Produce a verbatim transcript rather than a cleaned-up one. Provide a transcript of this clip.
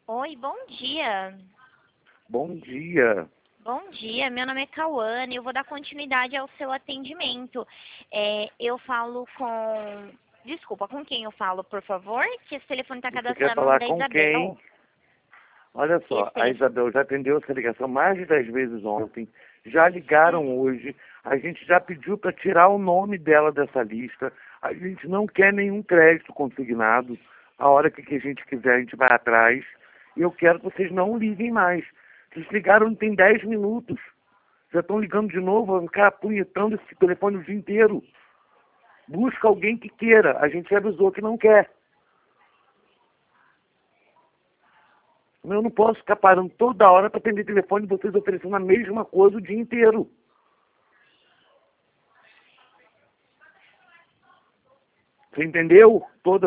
Oi, bom dia. Bom dia. Bom dia, meu nome é Cauane, eu vou dar continuidade ao seu atendimento. É, eu falo com... Desculpa, com quem eu falo, por favor? Que esse telefone está Você quer cadastrado no nome falar da com Isabel. quem? Olha Esse só, a telefone... Isabel já atendeu essa ligação mais de dez vezes ontem. Já ligaram hoje. A gente já pediu para tirar o nome dela dessa lista. A gente não quer nenhum crédito consignado. A hora que a gente quiser, a gente vai atrás. E eu quero que vocês não liguem mais. Vocês ligaram tem dez minutos. Já estão ligando de novo, vão ficar apunhetando esse telefone o dia inteiro. Busca alguém que queira. A gente avisou que não quer. Eu não posso ficar parando toda hora para atender telefone e vocês oferecendo a mesma coisa o dia inteiro. Você entendeu? Toda